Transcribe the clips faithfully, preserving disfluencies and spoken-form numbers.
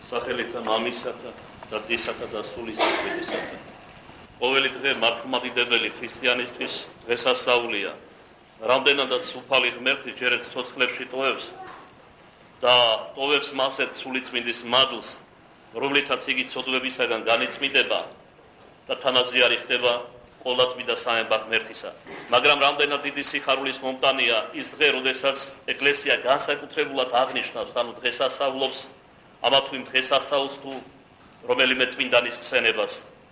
სახელითა მამისათა და ძისათა და სულის ღვთისათა. ყოველი დღე მართლმადიდებელი ქრისტიანისთვის დღესასწაულია. რამდენადაც უფალი ღმერთი ჯერეთ ცოცხლებში ტოვებს და ტოვებს მასეთ სულიწმინდის მადლს, რომლითაც იგი ცოდვებისაგან განიწმინდება და თანაზიარი ხდება ყოვლადწმიდა სამება ღმერთისა. მაგრამ რამდენად დიდი სიხარულის მომტანია ის დღე, როდესაც ეკლესია განსაკუთრებულად აღნიშნავს, ანუ დღესასწაულობს ამა თუ იმ დღესასწაულს თუ რომელიმე წმინდანის ხსენებას.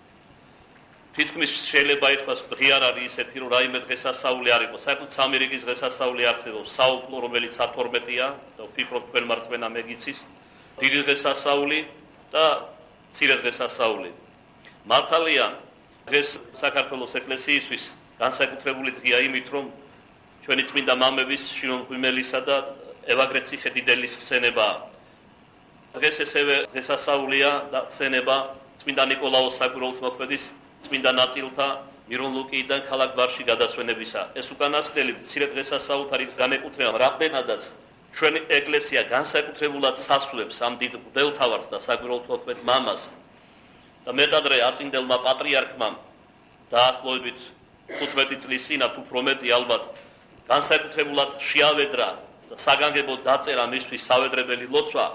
თითქმის შეიძლება ითქვას, ღიარ არის ისეთი, რომ რაიმე დღესასწაული არ იყოს. საერთოდ სამი რიგის დღესასწაული არსებობს. საუფლო, რომელიც ათორმეტია და ვფიქრობ თქვენ მარწმენა მეგიცის, დიდი დღესასწაული და მცირე დღესასწაული. მართალია, დღეს საქართველოს ეკლესიისთვის განსაკუთრებული დღეა იმით, რომ ჩვენი წმინდა მამების შინონ ღვიმელისა და ევაგრეთ ციხე-დიდელის ხსენებაა. დღეს ესევე დღესასწაულია და ხსენება წმინდა ნიკოლაოს საკვირველთმოქმედის წმინდა ნაწილთა მირონ ლუკიიდან ქალაქ ბარში გადასვენებისა. ეს უკანასკნელი მცირე დღესასწაულთ არის განეკუთვნება, რამდენადაც ჩვენი ეკლესია განსაკუთრებულად სასვებს ამ დიდ მღვდელთავარს და საკვირველთმოქმედ მამას და მეტადრე აწინდელმა პატრიარქმა დაახლოებით თხუთმეტი წლის წინათ უფრო მეტი ალბათ განსაკუთრებულად შეავედრა და საგანგებოდ დაწერა მისთვის სავედრებელი ლოცვა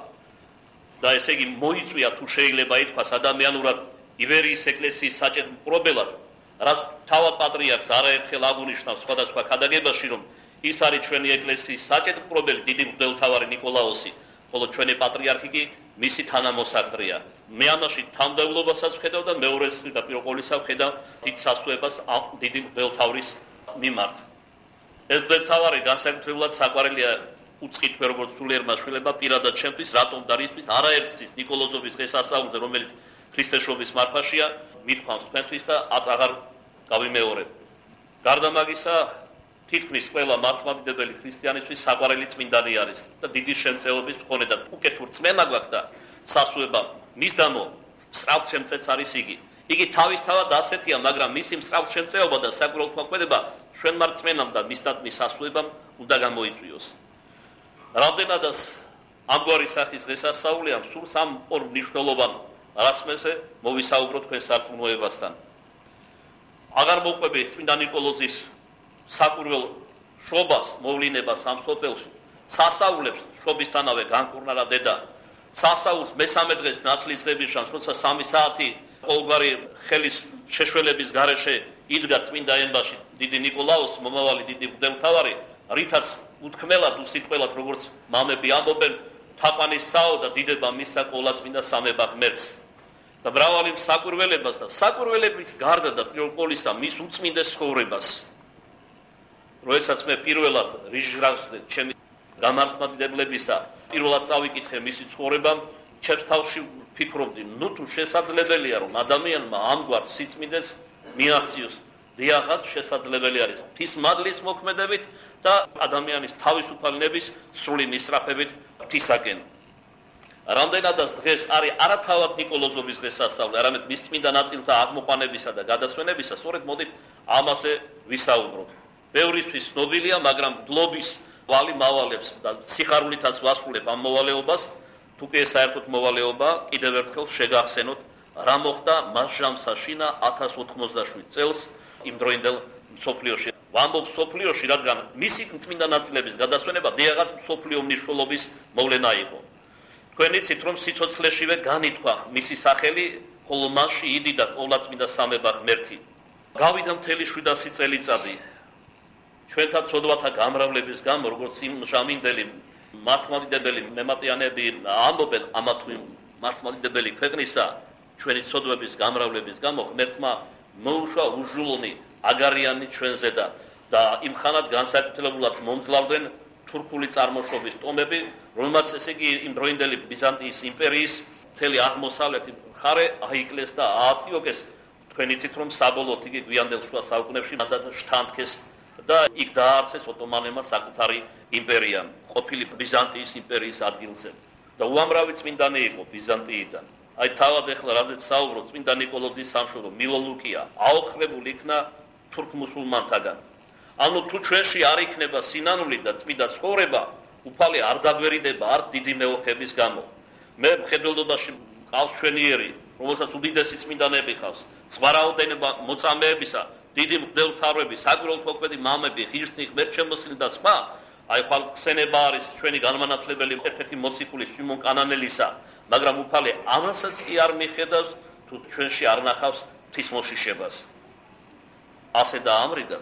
და ესე იგი მოიწვია თუ შეიძლება ითქვას ადამიანურად იბერიის ეკლესიის საჭეთ მპყრობელად, რაც თავად პატრიარქს არაერთხელ აღუნიშნავს სხვადასხვა ქადაგებაში, რომ ის არის ჩვენი ეკლესიის საჭეთ მპყრობელი დიდი მღვდელთავარი ნიკოლაოსი, ხოლო ჩვენი პატრიარქი კი მისი თანამოსაგდრეა. მე ამაში თანმდევლობასაც ვხედავ და მეორეს და პირველ ყოვლისა ვხედავ დიდ სასვებას ამ დიდი მღვდელთავრის მიმართ. ეს მღვდელთავარი განსაკუთრებულად საყვარელია უწყითვე როგორც სულიერმა შვილებმა პირადად ჩემთვის, რატომ და რისთვის არაერთის ნიკოლოზოვის დღესასწაულზე, რომელიც ქრისტეშობის მარხვაშია, მithქვამს თქვენთვის და აწ აღარ გავიმეორებ. გარდა მაგისა, თითქმის ყველა მართლმადიდებელი ქრისტიანისთვის საყვარელი წმინდანი არის და დიდი შემწეობის მქონე და უკეთ რწმენა გვაქვს და სასუება მის გამო სწრაფშემწეც არის იგი. იგი თავისთავად ასეთია, მაგრამ მისი სწრაფშემწეობა და საკვირველთმოქმედება ჩვენმა რწმენამ და მისდამის სასუებამ უნდა გამოიწვიოს. რამდენადაც ამგვარი სახის დღესასწაულია, სულ სამ ორ მნიშვნელოვან რასმეზე მოვისაუბროთ თქვენ სარწმუნოებასთან. აღარ მოყვები წმინდა ნიკოლოზის საკვირველ შობას მოვლინებას ამ სოფელში. სასაულებს შობისთანავე განკურნალა დედა. სასაულს მესამე დღეს ნათლის დღების შანს, როცა სამი საათი ყოველგვარი ხელის შეშველების გარეშე იდგა წმინდა ემბაში დიდი ნიკოლაოს, მომავალი დიდი მღვდელთავარი, რითაც უთქმელად უსიტყველად როგორც მამები ამბობენ, თაყვანისაო და დიდება მისცა ყოვლადწმინდა სამება ღმერთს. და მრავალი საკვირველებას და საკვირველების გარდა და პირველ ყოვლისა მის უწმინდეს ცხოვრებას. როდესაც მე პირველად რიჟრას ჩემი გამართმადიდებლებისა პირველად წავიკითხე მისი ცხოვრება, ჩემს თავში ვფიქრობდი, ნუ თუ შესაძლებელია რომ ადამიანმა ამგვარ სიწმინდეს მიაღწიოს, დიახაც შესაძლებელი არის ღვთის მადლის მოქმედებით და ადამიანის თავისუფალნების სრული მისწრაფებით ღვთისაკენ. რამდენადაც დღეს არის არათავად ნიკოლოზოვის დღესასწაული, არამედ მის წმინდა ნაწილთა აღმოყვანებისა და გადასვენებისა, სწორედ მოდით ამაზე ვისაუბროთ. ბევრისთვის ცნობილია, მაგრამ გლობის ვალი მავალებს და სიხარულითაც ვასრულებ ამ მოვალეობას, თუ კი ეს საერთოდ მოვალეობა, კიდევ ერთხელ შეგახსენოთ, რა მოხდა მასჟამსა შინა ათას ოთხმოცდაშვიდ წელს იმ დროინდელ მსოფლიოში. ვამბობ მსოფლიოში, რადგან მისი წმინდა ნაწილების გადასვენება დიახაც მსოფლიო მნიშვნელობის მოვლენა იყო. თქვენ იცით, რომ სიცოცხლეშივე განითქვა მისი სახელი, ხოლო მასში იდიდა ყოვლადწმინდა სამება ღმერთი. გავიდა მთელი შვიდასი წელიწადი. ჩვენთან ცოდვათა გამრავლების გამო, როგორც იმ ჟამინდელი მართლმადიდებელი მემატიანეები ამბობენ, ამა თუ იმ მართლმადიდებელი ქვეყნისა, ჩვენი ცოდვების გამრავლების გამო ღმერთმა მოუშვა უჟულონი აგარიანი ჩვენზე და და იმ ხანად განსაკუთრებულად მომძლავრდნენ თურქული წარმოშობის ტომები, რომელმაც ესე იგი იმ დროინდელი ბიზანტიის იმპერიის მთელი აღმოსავლეთი მხარე აიკლეს და ააწიოკეს. თქვენ იცით, რომ საბოლოოდ იგი გვიანდელ შუა საუკუნეებში მანდ შთანთქეს და იქ დააარსეს ოტომანებმა საკუთარი იმპერია, ყოფილი ბიზანტიის იმპერიის ადგილზე. და უამრავი წმინდანი იყო ბიზანტიიდან. აი თავად ეხლა რაზეც საუბრობ, წმინდა ნიკოლოზის სამშობლო მილონ ლუკია აოხრებული იქნა თურქ-მუსულმანთაგან. ანუ თუ ჩვენში არ იქნება სინანული და წმინდა ცხოვრება, უფალი არ დაგვერიდება არ დიდი მეოხების გამო. მე მხედველობაში ყავს ჩვენიერი, რომელსაც უდიდესი წმინდანები ხავს, სხვა რაოდენობა მოწამეებისა, დიდი მღვდელმთავრები, საგვირაო მოქმედი მამები, ღირსნი, ღმერთშემოსილი და სხვა, აი ხვალ ხსენება არის ჩვენი განმანათლებელი ერთ-ერთი მოციქული სიმონ კანანელისა, მაგრამ უფალი ამასაც კი არ მიხედავს, თუ ჩვენში არ ნახავს ღვთის მოშიშებას. ასე და ამრიგად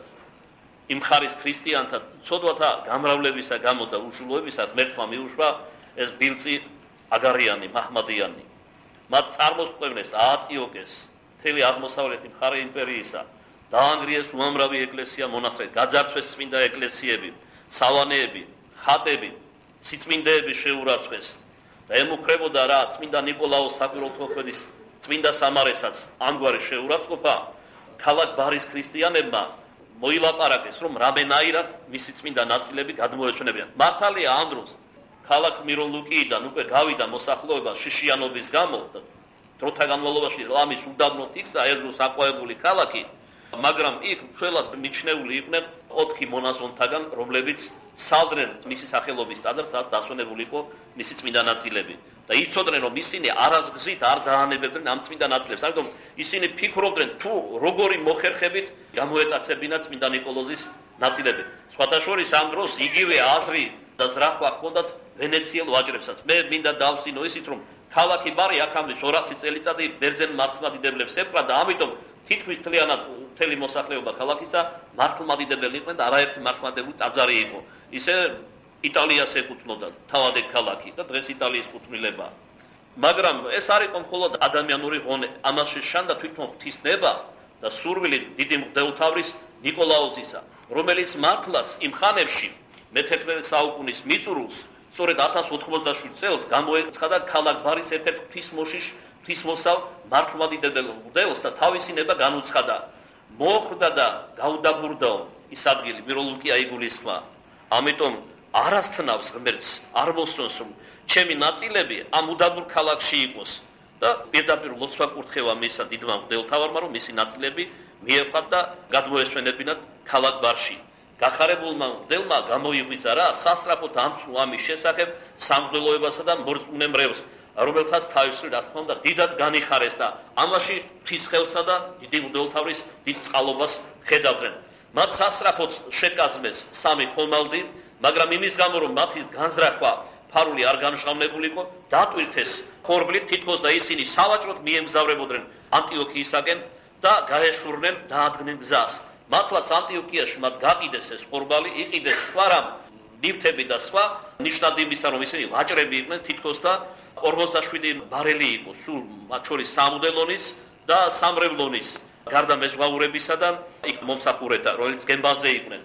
იმ ხარის ქრისტიანთა ცოდვათა გამრავლებისა გამო და უშულოებისას მერთმა მიუშვა ეს ბილწი აგარიანი, მაჰმადიანი. მათ წარმოსწევნეს, ააწიოკეს მთელი აღმოსავლეთი მხარე იმპერიისა, დაანგრიეს უამრავი ეკლესია მონასტრები, გაძარცვეს წმინდა ეკლესიები, სავანეები, ხატები, სიწმინდეები შეურაცხეს და ემუქრებოდა რა წმინდა ნიკოლაოს საკვირველთმოქმედის წმინდა სამარესაც ამგვარი შეურაცხყოფა ქალაქ ბარის ქრისტიანებმა მოილაპარაკეს, რომ რამენაირად მისი წმინდა ნაწილები გადმოეჩვენებიან. მართალია ამ დროს ქალაქ მირონლუკიიდან უკვე გავიდა მოსახლეობა შიშიანობის გამო და დროთა განმავლობაში ლამის უდაბნოთ იქცა ერთდროს საყვაებული ქალაქი, მაგრამ იქ მთლად მიჩნეული იყვნენ ოთხი მონაზონთაგან, რომლებიც სალდნენ მისი სახელობის ტაძარს, სადაც დასვენებული იყო მისი წმინდა ნაწილები. და იცოდნენ, რომ ისინი არასგზით არ დაანებებდნენ ამ წმინდა ნაწილებს. ამიტომ ისინი ფიქრობდნენ, თუ როგორი მოხერხებით გამოეტაცებინათ წმინდა ნიკოლოზის ნაწილები. სხვათა შორის ამ დროს იგივე აზრი და ზრახვა ჰქონდათ ვენეციელ ვაჭრებსაც. მე მინდა დავსინო ისიც, რომ ქალაქი ბარი აქამდე ორასი წელიწადი ბერძენ მართლმადიდებლებს ეპყრა და ამიტომ თითქმის მთლიანად მთელი მოსახლეობა ქალაქისა მართლმადიდებელი იყვნენ და არაერთი მართლმადიდებელი ტაძარი იყო. ისე იტალიას ეკუთვნოდა თავად ეგ ქალაქი და დღეს იტალიის კუთვნილება. მაგრამ ეს არ იყო მხოლოდ ადამიანური ღონე, ამას შეშანდა თვითონ ღვთისნება და სურვილი დიდი მღვდელმთავრის ნიკოლაოზისა, რომელიც მართლაც იმ ხანებში მეთერთმეტე საუკუნის მიწურულს სწორედ ათას ოთხმოცდაშვიდ წელს გამოეცხადა ქალაქ ბარის ერთ-ერთ ღვთისმოშიშ, ღვთისმოსავ მართლმადიდებელ მღვდელს და თავისი ნება განუცხადა. მოხვდა და გაუდაბურდაო ის ადგილი, მირონლუკია იგულისხმა. ამიტომ არასთნავს ღმერთს არ მოსწონს, რომ ჩემი ნაწილები ამ უდაბურ ქალაქში იყოს და პირდაპირ ლოცვა კურთხევა მისცა დიდმა მღვდელმთავარმა, რომ მისი ნაწილები მიეყვათ და გადმოესვენებინათ ქალაქ ბარში. გახარებულმა მღვდელმა გამოიღვიძა რა სასწრაფო დამცნო ამის შესახებ სამღვდელოებასა და მორწმუნე-მრევლს, რომელთაც თავისუფლად რა თქმა უნდა დიდად განიხარეს და ამაში ღვთის ხელსა და დიდი მღვდელმთავრის დიდ წყალობას ხედავდნენ. მათ სასწრაფოდ შეკაზმეს სამი ხომალდი, მაგრამ იმის გამო რომ მათი განზრახვა ფარული არ განშღავნებული იყო, დატვირთეს ხორბლით თითქოს და ისინი სავაჭროდ მიემგზავრებოდნენ ანტიოქიისაკენ და გაეშურნენ დაადგნენ გზას. მართლაც ანტიოქიაში მათ გაყიდეს ეს ხორბალი, იყიდეს სხვა რამ ნივთები და სხვა, ნიშნად იმისა, რომ ისინი ვაჭრები იყვნენ თითქოს და ორმოცდაშვიდი ბარელი იყო, სულ მათ შორის სამუდელონის და სამრევლონის, გარდა მეზღვაურებისა და იქ მომსახურეთა, რომელიც გემბანზე იყვნენ.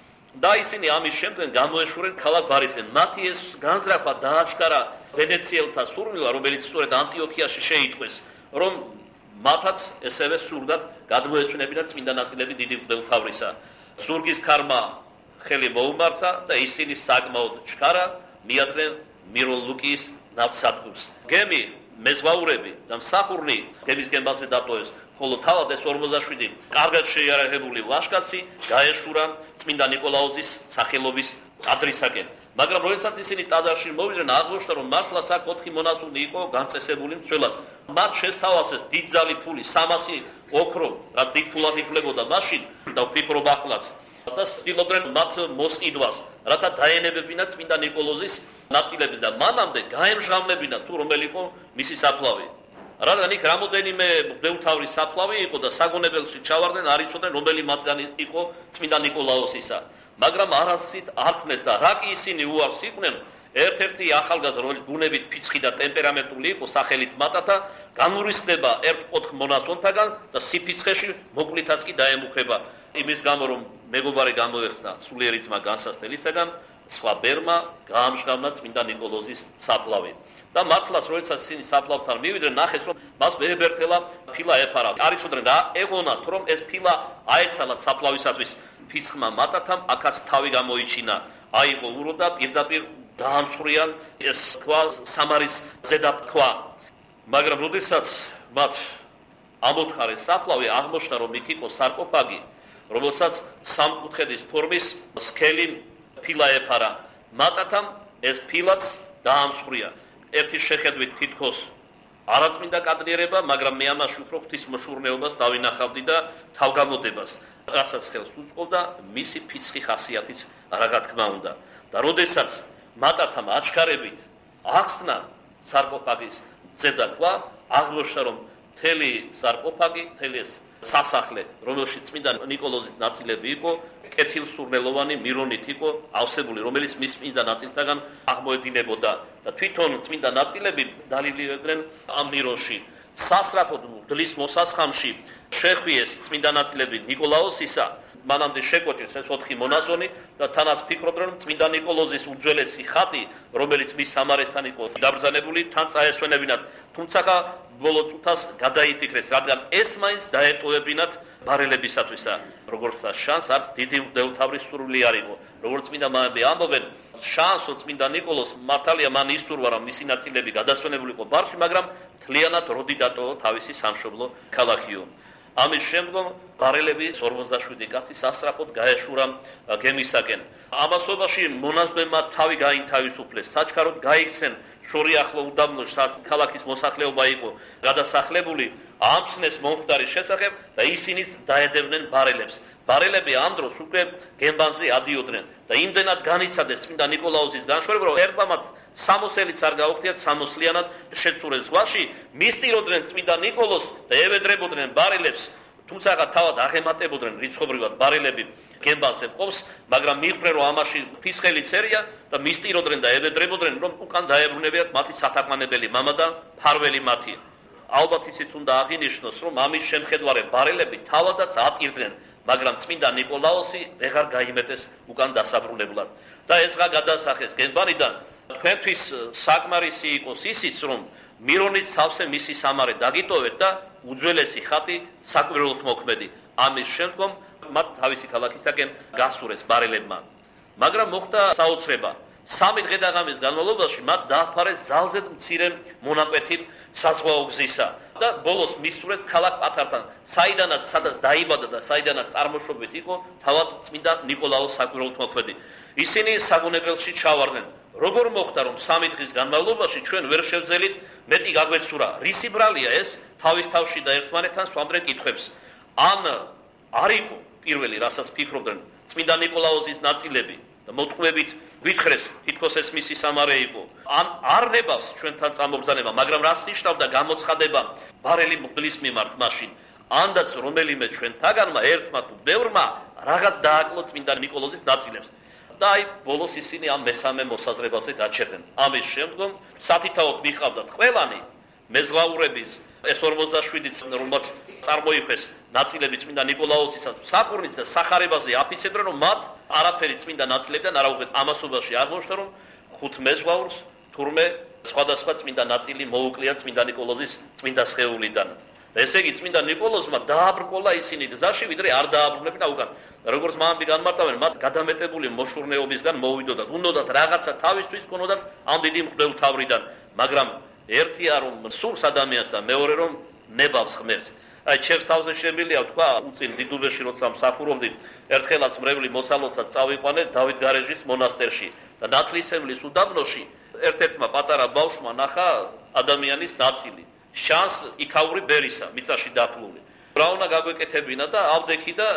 და ისინი ამის შემდეგ გამოეშურნენ ქალაქ ბარისკენ. მათი ეს განზრახვა დააჩქარა ვენეციელთა სურვილმა, რომელიც სწორედ ანტიოქიაში შეიტყვეს, რომ მათაც ესევე სურდათ გადმოეცვნებინათ წმინდა ნაწილები დიდი მღვდელმთავრისა. ზურგის ქარმა ხელი მოუმართა და ისინი საკმაოდ ჩქარა მიადგნენ მირონლუკიის ნავსადგურს. გემი, მეზღვაურები და მსახურნი გემის გემბანზე დატოვეს, ხოლო თავად ეს ორმოცდაშვიდი კარგად შეიარაღებული ლაშქარი გაეშურა წმინდა ნიკოლაოზის სახელობის ტაძრისაკენ. მაგრამ როდესაც ისინი ტაძარში მოვიდნენ, აღმოჩნდა, რომ მართლაც აქ ოთხი მონაზონი იყო განწესებული მცველად. მათ შესთავაზეს დიდძალი ფული, სამასი ოქრო, რაც დიდ ფულად ითვლებოდა მაშინ და ვფიქრობ ახლაც. და ცდილობდნენ მათ მოსყიდვას, რათა დაენებებინათ წმინდა ნიკოლოზის ნაწილები და მანამდე გაემჟღავნებინათ თუ რომელი იყო მისი საფლავი. რადგან იქ რამოდენიმე მღვდელმთავრის საფლავი იყო და საგონებელში ჩავარდნენ, არ იცოდნენ რომელი მათგანი იყო წმინდა ნიკოლაოსისა. მაგრამ არასდროს არქმნეს და რა კი ისინი უარს იყვნენ, ერთ-ერთი ახალგაზრდა, რომელიც გუნებით ფიცხი და ტემპერამენტული იყო, სახელით მატათა, განურისხდება ერთ-ოთხ მონაზონთაგან და სიფიცხეში მოკლითაც კი დაემუქრება. იმის გამო რომ მეგობარი გამოეხსნა სულიერი ძმა განსასწრელისაგან, სხვა ბერმა გაამჟღავნა წმინდა ნიკოლოზის საფლავი. და მართლაც როდესაც ისინი საფლავთან მივიდნენ, ნახეს რომ მას ვერბერთელა ფილა ეფარა. არ იცოდნენ რა ეღონათ, რომ ეს ფილა აეცალათ საფლავისათვის ფიცხმა მატათამ, აქაც თავი გამოიჩინა. აიღო ურო და პირდაპირ დაამსხვრია ეს თქვა სამარის ზედა თქვა. მაგრამ როდესაც მათ ამოთხარეს საფლავი, აღმოჩნდა რომ იქ იყო სარკოფაგი, რომელსაც სამკუთხედის ფორმის სქელი ფილა ეფარა. მატათამ ეს ფილაც დაამსხვრია. ერთი შეხედვით თითქოს არაწმინდა კადრიერება, მაგრამ მე ამაში უფრო ღვთის მოშურნეობას დავინახავდი და თავგამოდებას, რასაც ხელს უწყობდა მისი ფიცხი ხასიათის რა თქმა უნდა. და როდესაც მატათამ აჩქარებით ახსნა სარკოფაგის ძედაკვა, აღმოჩნდა რომ მთელი სარკოფაგი, მთელი ეს სასახლე, რომელშიც წმინდა ნიკოლოზის ნაწილები იყო, კეთილსურნელოვანი მირონით იყო ავსებული, რომელიც მის წმინდა ნაწილთაგან აღმოედინებოდა და თვითონ წმინდა ნაწილები დალილდებოდნენ ამ მირონში. სასწრაფოდ მღვდლის მოსასხამში შეხვიეს წმინდა ნაწილები ნიკოლაოსისა, მანამდე შეკვეჭეს ეს ოთხი მონაზონი და თანაც ფიქრობდნენ რომ წმინდა ნიკოლოზის უძველესი ხატი, რომელიც მის სამარესთან იყო დაბრძანებული, თან წაესვენებინათ, თუმცა ბოლო წუთას გადაიფიქრეს, რადგან ეს მაინც დაეტოვებინათ ბარელებისათვისა. როგორც შანს არც დიდი მღვდელმთავრის სურვილი არ იყო. როგორც წმინდა მამები ამბობენ, შანსო წმინდა ნიკოლოს მართალია მან ისურვა რომ მისი ნაწილები გადასვენებული იყო ბარში, მაგრამ მთლიანად როდი დატოვა თავისი სამშობლო ქალაქიო. ამის შემდგომ ბარელები ორმოცდაშვიდი კაცი სასწრაფოდ გაეშურა გემისაკენ. ამასობაში მონაზვნებმა თავი გაინთავისუფლეს, საჩქაროდ გაიქცნენ შორიახლო უდაბნოში, სადაც ქალაქის მოსახლეობა იყო გადასახლებული, ამცნეს მომხდარის შესახებ და ისინიც დაედევდნენ ბარელებს. ბარელები ამ დროს უკვე გემბანზე ადიოდნენ და იმდენად განიცადეს წმინდა ნიკოლაოსის განშორება, რომ ერთმა მათ სამოსელიც არ გაუხდიათ სამოსლიანად შეცურეს ზღვაში, მისტიროდნენ წმინდა ნიკოლოს და ევედრებოდნენ ბარელებს, თუმცა თავად აღემატებოდნენ რიცხობრივად ბარელები გემბანზე მყოფს, მაგრამ მიხვდნენ რომ ამაში ფისხელი წერია და მისტიროდნენ და ევედრებოდნენ რომ უკან დაებრუნებიათ მათი სათაყვანებელი მამა და ფარველი მათი. ალბათ ისიც უნდა აღინიშნოს, რომ ამის შემხედვარე ბარელები თავადაც ატირდნენ, მაგრამ წმინდა ნიკოლაოსი ვეღარ გაიმეტეს უკან დასაბრუნებლად. და ეს რა გადასახეს გემბანიდან თქვენთვის საკმარისი იყოს ისიც, რომ მირონის სავსე მისი სამარე დაგიტოვეთ და უძველესი ხატი საკვირველთ მოქმედი. ამის შემდგომ მათ თავისი ქალაქისაკენ გასურეს ბარელებმა. მაგრამ მოხდა საოცრება. სამი დღე და ღამის განმავლობაში მათ დააფარეს ძალზედ მცირე მონაკვეთი საზღვაო გზისა და ბოლოს მისურეს ქალაქ პათართან, საიდანაც სადაც დაიბადა და საიდანაც წარმოშობით იყო თავად წმინდა ნიკოლაოს საკვირველთ მოქმედი. ისინი საგონებელში ჩავარდნენ. როგორ მოხდა რომ სამი დღის განმავლობაში ჩვენ ვერ შევძელით მეტი გაგვეცურა, რისი ბრალია ეს თავის თავში და ერთმანეთთან სვამდნენ კითხვებს. ან არ იყო პირველი, რასაც ფიქრობდნენ წმინდა ნიკოლაოსის ნაწილები და მოტყუებით ვითხრეს თითქოს ეს მისი სამარე იყო. ან არ ნებავს ჩვენთან წამობრძანება, მაგრამ რას ნიშნავდა გამოცხადება ბარელი მღვდლის მიმართ მაშინ, ანდაც რომელიმე ჩვენთაგანმა ერთმა თუ ბევრმა რაღაც დააკლო წმინდა ნიკოლოზის ნაწილებს. და აი ბოლოს ისინი ამ მესამე მოსაზრებაზე გაჩერდნენ. ამის შემდგომ სათითაოდ მიყავდათ ყველანი მეზღვაურების ეს ორმოცდაშვიდიც, რომელსაც წარმოიხვეს ნაწილები წმინდა ნიკოლაოსისას მსახურნიც და სახარებაზე აფიცებდნენ, რომ მათ არაფერი წმინდა ნაწილებიდან არ აუღეთ. ამასობაში აღმოჩნდა, რომ ხუთ მეზღვაურს თურმე სხვადასხვა წმინდა ნაწილი მოუკლია წმინდა ნიკოლოზის წმინდა სხეულიდან. ესე იგი წმინდა ნიკოლოზმა დააბრკოლა ისინი გზაში, ვიდრე არ დააბრუნებინა უკან. როგორც მამები განმარტავენ, მათ გადამეტებული მოშურნეობისგან მოვიდოდათ, უნდათ რაღაცა თავისთვის ქონოდათ ამ დიდი მღვდელმთავრიდან, მაგრამ ერთია რომ სურს ადამიანს და მეორე რომ ნებავს ღმერთს. აი ჩემს თავზე შემილია თქვა, უწინ დიდუბეში როცა მსახურობდი, ერთხელაც მრევლი მოსალოცად წავიყვანე დავით გარეჟის მონასტერში და ნათლისმლის უდაბნოში ერთ-ერთმა პატარა ბავშვმა ნახა ადამიანის ნაწილი. შანს იქაური ბერისა, მიწაში დაფლული. რა უნდა გაგვეკეთებინა და ავდექი და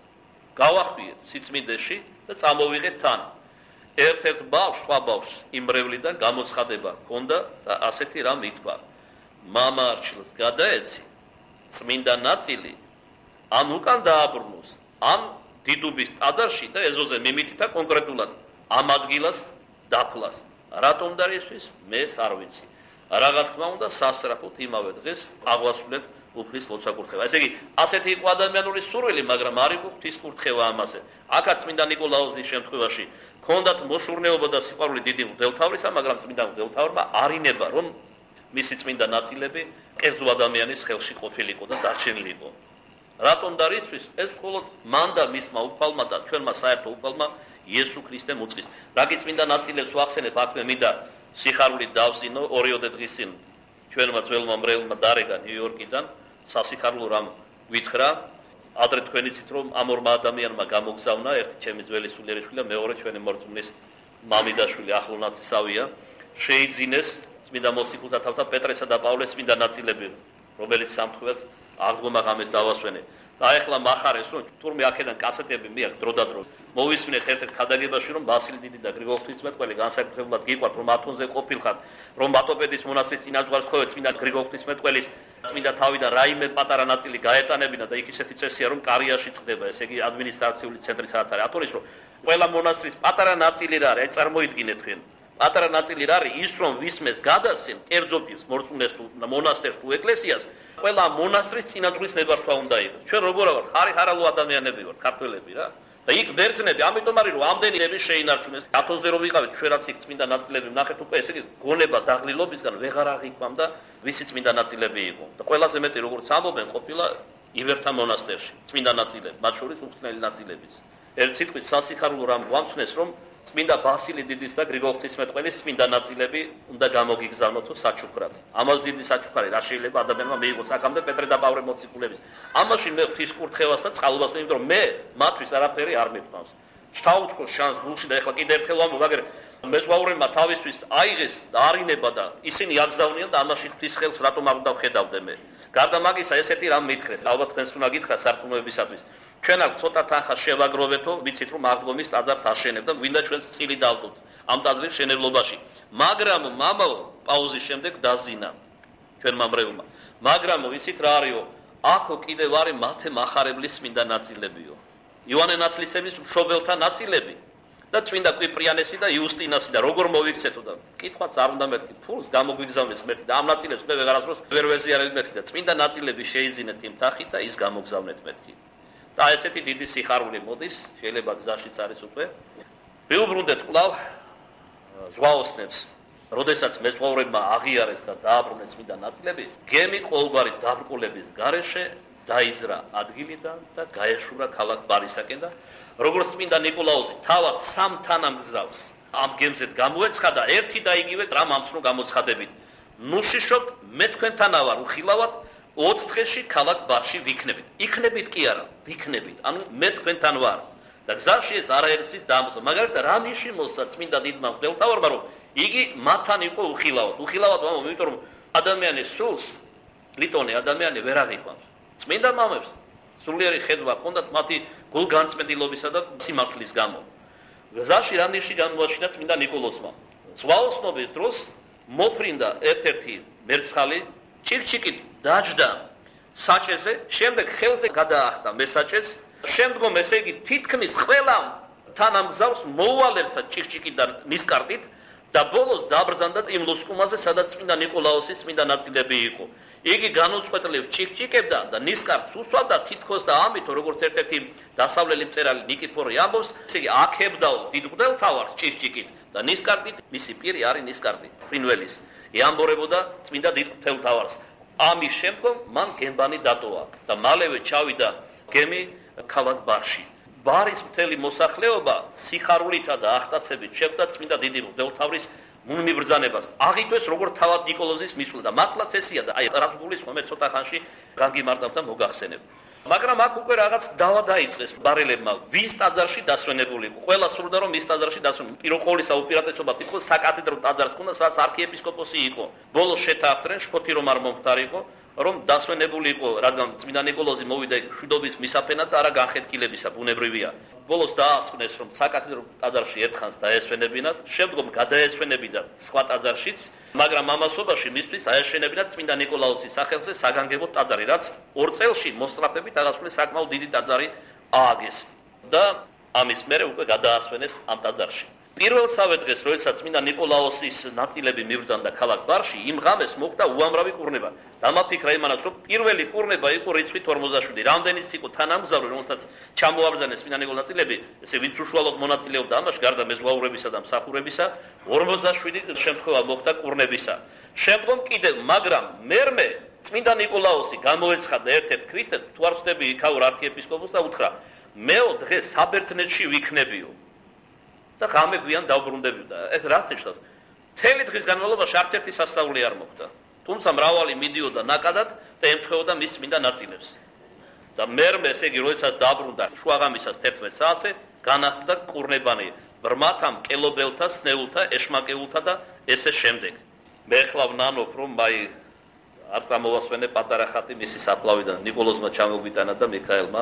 გავახვიეთ სიწმინდეში და წამოვიღეთ თან. ერთ-ერთ ბავშვს, სხვა ბავშვს იმრევლიდან გამოცხადება ჰქონდა და ასეთი რამ ითქვა. მამა არჩილს გადაეცი, წმინდა ნაწილი ამ უკან დააბრუნოს, ამ დიდუბის ტაძარში და ეზოზე მიმითითა კონკრეტულად ამ ადგილას დაფლას. რატომ და ისვის მეც არ ვიცი. რა თქმა უნდა სასწრაფოდ იმავე დღეს აღვასრულეთ უფლის ლოცვა-კურთხევა. ესე იგი, ასეთი იყო ადამიანური სურვილი, მაგრამ არ იყო ღვთის კურთხევა ამაზე. აქაც წმინდა ნიკოლაოსის შემთხვევაში ჰქონდათ მოშურნეობა და სიყვარული დიდი მღვდელმთავრისა, მაგრამ წმინდა მღვდელმთავრმა არ ინება, რომ მისი წმინდა ნაწილები კერძო ადამიანის ხელში ყოფილიყო და დარჩენილიყო. რატომ და რისთვის? ეს მხოლოდ მან და მისმა უფალმა და ჩვენმა საერთო უფალმა იესო ქრისტემ უწყის. რაგი წმინდა ნაწილებს ვახსენებ, აქ მე მინდა სიხარული დავსინო ორიოდე დღის წინ ჩვენმა ძველმა მრევლმა დარეგა ნიუ-იორკიდან სასიხარულო რამ ვითხრა. ადრე თქვენ იცით რომ ამ ორმა ადამიანმა გამოგზავნა, ერთი ჩემი ძველი სულიერი შვილი და მეორე ჩვენი მორწმუნის მამიდაშვილი ახლონაცისავია, შეიძინეს წმინდა მოციქულთა თავთა პეტრესა და პავლეს წმინდა ნაწილები, რომელიც სამთხვევად აღდგომა ღამეს დავასვენე. და ეხლა მახარეს, რომ თურმე აქედან კასეტები მიაქვს დროდადრო. მოვისმინეთ ერთ-ერთ ქადაგებაში, რომ ბასილი დიდი და გრიგოლ ღვთისმეტყველი განსაკუთრებულად გიყვართ, რომ ათონზე ყოფილხარ, რომ ბატოპედის მონასტრის წინასწარ ხოვეთ წმინდა გრიგოლ ღვთისმეტყველის წმინდა თავიდან რაიმე პატარა ნაწილი გაეტანებინა და იქ ისეთი წესია, რომ კარიაში წყდება, ესე იგი ადმინისტრაციული ცენტრი სადაც არის. ათონის რომ ყველა მონასტრის პატარა ნაწილი რა არის, წარმოიდგინეთ თქვენ. პატარა ნაწილი რა არის ის, რომ ვისმეს გადასცემ კერძოფილს, მორწმუნეს თუ მონასტერს თუ ეკლესიას, ყველა მონასტრის წინასწრის ნებართვა უნდა იყოს. ჩვენ როგორ ვარ, ხარი ხარალო ადამიანები ვართ, ქართველები რა. და იქ ბერძნები, ამიტომ არის რომ ამდენი ნები შეინარჩუნეს. ათონზე რომ ვიყავით, ჩვენ რაც იქ წმინდა ნაწილები ვნახეთ უკვე, ესე იგი გონება დაღლილობისგან ვეღარ აღიქვამდა ვისი წმინდა ნაწილები იყო. და ყველაზე მეტი როგორც ამბობენ, ყოფილა ივერთა მონასტერში წმინდა ნაწილები, მათ შორის უხსნელი ნაწილებიც. ერთ სიტყვით სასიხარულო რამ გვამცნეს, რომ წმინდა ბასილი დიდის და გრიგოლ ღვთისმეტყველის წმინდა ნაწილები უნდა გამოგიგზავნოთო საჩუქრად. ამას დიდი საჩუქარი რა შეიძლება ადამიანმა მიიღოს აქამდე პეტრე და პავლე მოციქულების. ამაში მე ღვთის კურთხევას და წყალობას, იმიტომ რომ მე მათთვის არაფერი არ მეთქვამს. ჩთავუთქოს შანს გულში და ეხლა კიდე ერთხელ ვამბობ, მაგრამ მეზღვაურებმა თავისთვის აიღეს და არინება და ისინი აგზავნიან და ამაში ღვთის ხელს რატომ არ უნდა ვხედავდე მე. გარდა მაგისა ესეთი რამ მითხრეს, ალბათ თქვენს უნდა გითხრათ სარწმუნოებისათვის. ჩვენ აქ ცოტა თანხა შევაგროვეთო, ვიცით რომ აღდგომის ტაძარს აშენებ და გვინდა ჩვენს წილი დავდოთ ამ ტაძრის შენებლობაში. მაგრამ მამაო პაუზის შემდეგ დაზინა ჩვენ მამრებმა. მაგრამ ვიცით რა არისო, აქო კიდევ არის მათე მახარებლის წმინდა ნაწილებიო. იოანე ნათლისმცემლის მშობელთა ნაწილები და წმინდა კვიპრიანესი და იუსტინასი და როგორ მოვიქცეთო და კითხვაც არ უნდა მეთქი, ფულს გამოგვიგზავნეს მეთქი და ამ ნაწილებს მე ვეღარასდროს ვერ ვეზიარებ მეთქი და წმინდა ნაწილები შეიძინეთ იმ თანხით და ის გამოგზავნეთ მეთქი. და ესეთი დიდი სიხარული მოდის, შეიძლება გზაშიც არის უკვე. ვიუბრუნდეთ კვლავ ზღვაოსნებს, როდესაც მეზღვაურებმა აღიარეს და დააბრუნეს წმინდა ნაწილები, გემი ყოველგვარი დაბრკოლების გარეშე დაიზრა ადგილიდან და გაეშურა ქალაქ ბარისაკენ და როგორც წმინდა ნიკოლაუსი თავად სამ თანამგზავს ამ გემზე გამოეცხადა ერთი და იგივე რამ ამცნო გამოცხადებით. ნუშიშობთ, მე თქვენთანა ვარ უხილავად ოც დღეში ქალაქ ბარში ვიქნებით. იქნებით კი არა, ვიქნებით. ანუ მე თქვენთან ვარ. და გზაში ეს არაერთის დამოწა. მაგალითად, რა ნიში მოსცა წმინდა დიდმა მღვდელმთავარმა, რომ იგი მათთან იყო უხილავად. უხილავად ვამბობ, იმიტომ რომ ადამიანის სულს ლიტონი ადამიანი ვერ აღიქვამს. წმინდა მამებს სულიერი ხედვა ჰქონდათ მათი გულგანწმენდილობისა და სიმართლის გამო. გზაში რა ნიში გამოაჩინა წმინდა ნიკოლოზმა. ზღვაოსნობის დროს მოფრინდა ერთ-ერთი მერცხალი ჩიკ-ჩიკით დაჯდა საჭეზე, შემდეგ ხელზე გადაახტა მესაჭეს, შემდგომ ესე იგი თითქმის ყველა თანამგზავრს მოუალერსა ჩიკ-ჩიკიდან ნისკარტით და ბოლოს დაბრძანდა იმ ლუსკუმაზე, სადაც წმინდა ნიკოლაუსის წმინდა ნაწილები იყო. იგი განუწყვეტლივ ჩიკ-ჩიკებდა და ნისკარტს უსვამდა თითქოს და ამიტომ როგორც ერთ-ერთი დასავლელი მწერალი ნიკიფორე ამბობს, ესე იგი აქებდაო დიდ მღვდელმთავარს ჩიკ-ჩიკით და ნისკარტით მისი პირი არის ნისკარტი ფრინველის. ეამბორებოდა წმინდა დიდ მღვდელმთავარს. ამის შემდგომ მან გემბანი დატოვა და მალევე ჩავიდა გემი ქალაქ ბარში. ბარის მთელი მოსახლეობა სიხარულითა და ახტაცებით შეხვდა წმინდა დიდი მღვდელმთავრის მიბრძანებას. აღიქვეს როგორც თავად ნიკოლოზის მისვლა და მართლაც ესია და აი რაც გულისხმობ მე ცოტა ხანში განგიმარტავ და მოგახსენებ. მაგრამ აქ უკვე რაღაც დავა დაიწყეს ბარელებმა, ვის ტაძარში დასვენებული იყო. ყველა სურდა რომ მის ტაძარში დასვენონ. პირველ ყოვლისა უპირატესობა თითქოს საკათედრო ტაძარს ჰქონდა, სადაც არქიეპისკოპოსი იყო. ბოლოს შეთანხმდნენ, შფოთი რომ არ მომხდარიყო, რომ დასვენებული იყო, რადგან წმინდა ნიკოლოზი მოვიდა მშვიდობის მისაფენად და არა განხეთქილებისა, ბუნებრივია. ბოლოს დაასვენეს, რომ საკათედრო ტაძარში ერთხანს დაესვენებინათ, შემდგომ გადაესვენებინათ სხვა ტაძარშიც, მაგრამ ამასობაში მისთვის დაეშენებინათ წმინდა ნიკოლაუსის სახელზე საგანგებო ტაძარი, რაც ორ წელში მოსწრაფებით აღასრულეს საკმაოდ დიდი ტაძარი ააგეს და ამის მერე უკვე გადაასვენეს ამ ტაძარში. პირველსავე დღეს, როდესაც წმინდა ნიკოლაუსის ნაწილები მიბრძანდა ქალაქ ბარში, იმ ღამეს მოხდა უამრავი კურნება. დამაფიქრა იმანაც, რომ პირველი კურნება იყო რიცხვით ორმოცდაშვიდი. რამდენიც იყო თანამგზავრი, რომელთაც ჩამოაბრძანეს წმინდა ნიკოლაუსის ნაწილები, ესე ვინც უშუალოდ მონაწილეობდა ამაში, გარდა მეზღვაურებისა და მსახურებისა, ორმოცდაშვიდი შემთხვევა მოხდა კურნებისა. შემდგომ კიდევ, მაგრამ მერმე წმინდა ნიკოლაუსი გამოეცხადა ერთ-ერთ ქრისტეს, თუ არ ვწდები იქაურ არქიეპისკოპოსს და უთხრა: მეო დღეს საბერძნეთში ვიქნებიო. და ღამე გვიან დავბრუნდებოდა. ეს რას ნიშნავს? მთელი დღის განმავლობაში არც ერთი სასწაული არ მოხდა. თუმცა მრავალი მიდიოდა ნაკადად და ემთხვეოდა მის წმინდა ნაწილებს. და მერმე, ესე იგი, როდესაც დაბრუნდა შუაღამისას თერთმეტ საათზე, განახლდა კურნებანი ბრმათა, მკელობელთა, სნეულთა, ეშმაკეულთა და ესე შემდეგ. მე ხლა ვნანობ რომ აი არ წამოვასვენე პატარა ხატი მისი საფლავიდან ნიკოლოზმა ჩამოგვიტანა და მიქაელმა